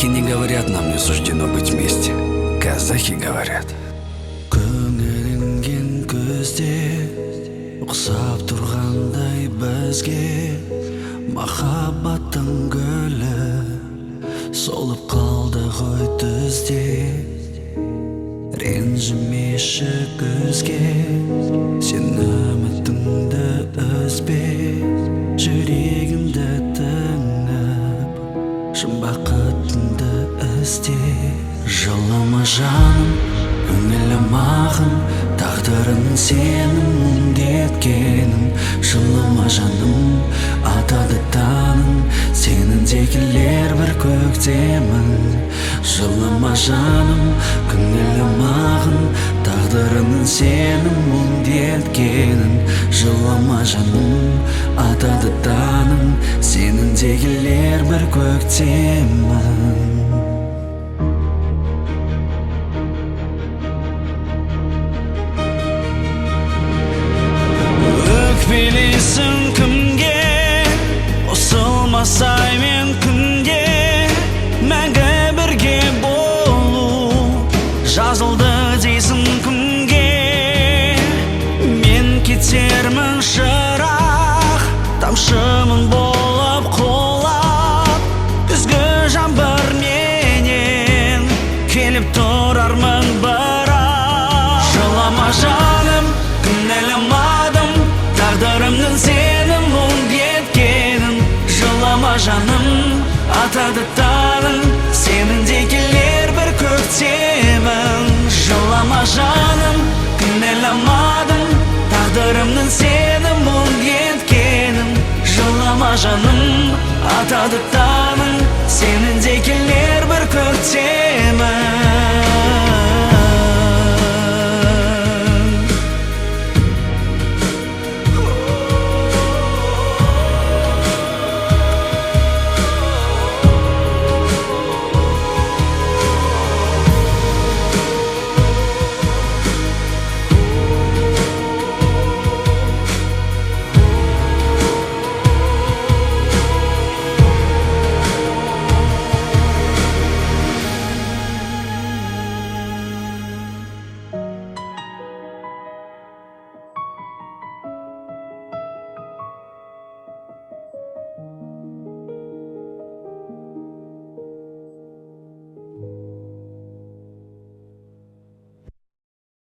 Казахи не говорят, нам не суждено быть вместе. Казахи говорят. Көңіліңген көзде ұқсап тұрғандай бізге махаббаттың гүлі солып қалды ғой түзде. Ренжімеші көзге сен үмітіңді үзбе, жүрегімді тыңып шын бақытыңды ізде. Жылама жаным, көңілім ағын, тағдырын сенің мұңдеткенін. Жылама жаным, атады таңың, сеніңдегілер бір көктемін. Жылама жаным, көңілім ағын, тағдырын сенің мұңдеткенін. Жылама жаным, атады таңың, сеніңдегілер бір көктемін. Өкпелейсің кімге, осылмасай мен күнде, мәңгі бірге болу жазылды дейсің күнге. Мен кетермін шырақ, тамшымын болып құлап, күзгі жаңбыр менен келіп тұрармын бірақ. Жылама жаным, кінәламадым, тағдырымның сені мұңдеткенін. Жылама жаным, атады таңың, сеніңдегілер бір көктемін. Жылама жаным, кінәламадым, тағдырымның сені мұңдеткенін. Жылама жаным, атады таңың, сеніңдегілер бір көктемін.